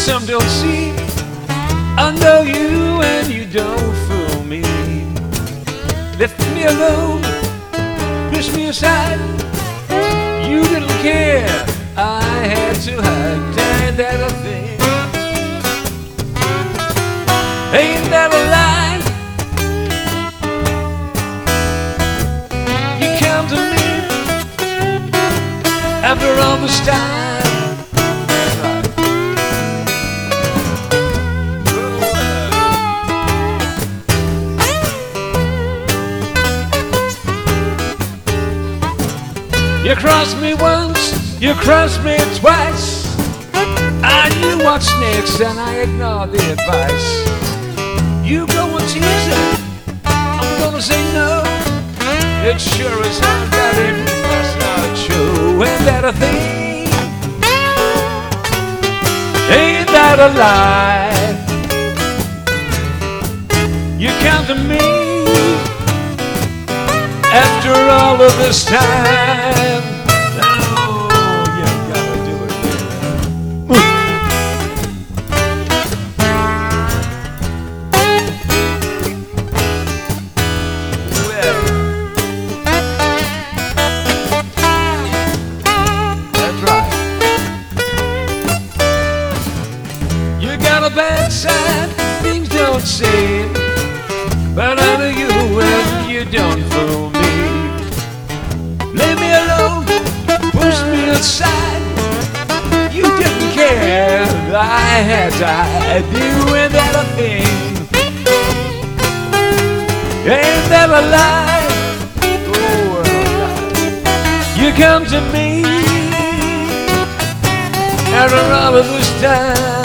some don't see. I know you and you don't fool me. Left me alone, pushed me aside. You didn't care, I had to hide. Ain't that a thing? Ain't that a lie? You come to me after all this time. You crossed me once, you crossed me twice. I knew what's next and I ignored the advice. You go and tease it, I'm gonna say no. It sure is hard that it must not show. Ain't that a thing? Ain't that a lie? You come to me after all of this time. Oh, you gotta do it. That's right. You got a bad side, things don't seem, but I know you and you don't fool me. Leave me alone, push me aside. You didn't care, I had to hide. You ain't that a thing? Ain't that a lie? Oh, you come to me after all of this time.